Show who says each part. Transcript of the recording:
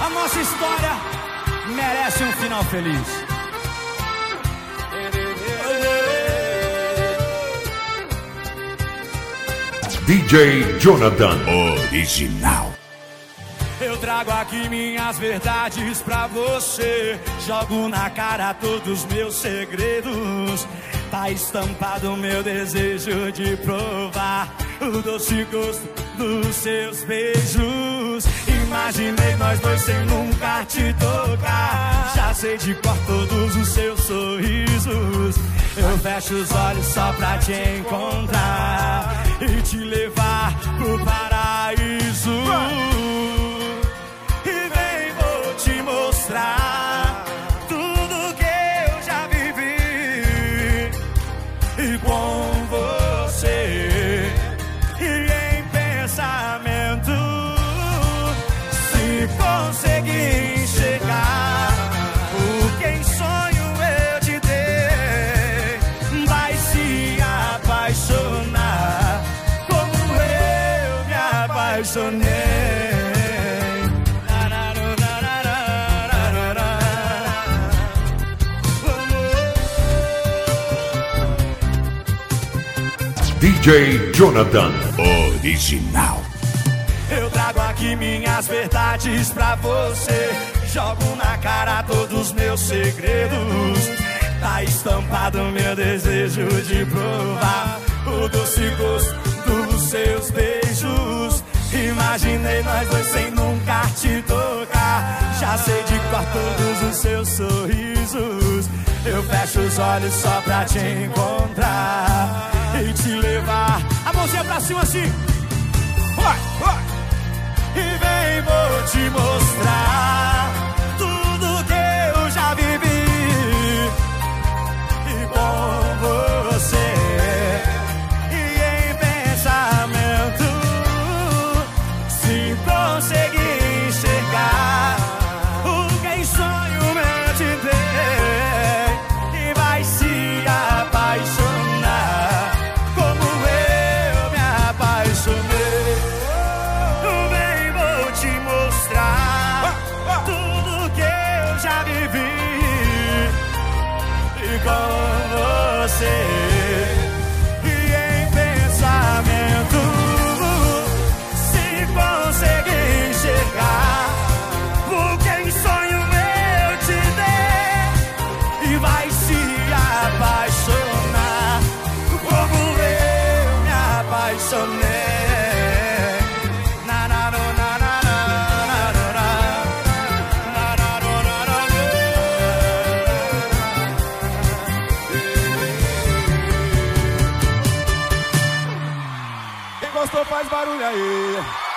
Speaker 1: A nossa história merece um final feliz.
Speaker 2: DJ Jonathan Original.
Speaker 1: Eu trago aqui minhas verdades pra você. Jogo na cara todos meus segredos. Tá estampado meu desejo de provar o doce gosto dos seus beijos. Imaginei nós dois sem nunca te tocar. Já sei de cor todos os seus sorrisos. Eu fecho os olhos só pra te encontrar e te levar pro paraíso. E vem, vou te mostrar tudo que eu já vivi. E com você e em pensamento, se conseguir enxergar o que em sonho eu te dei, vai se apaixonar como eu me apaixonei.
Speaker 2: DJ Jonathan Original.
Speaker 1: Eu trago aqui minhas verdades pra você. Jogo na cara todos os meus segredos. Tá estampado meu desejo de provar o doce gosto dos seus beijos. Imaginei nós dois sem nunca te tocar. Já sei de cor todos os seus sorrisos. Eu fecho os olhos só pra te encontrar e te levar. A mãozinha pra cima assim. Vai, vai. E vem, vou te mostrar tudo que eu já vivi. E com você e em pensamento, se conseguir enxergar o que em sonho eu te dei, e vai se apaixonar como eu me apaixonei. Vem, vou te mostrar tudo que eu já vivi. E com você e em pensamento, se conseguir enxergar o que em sonho eu te dei, e vai se apaixonar como eu me apaixonei. Quem gostou faz barulho aí.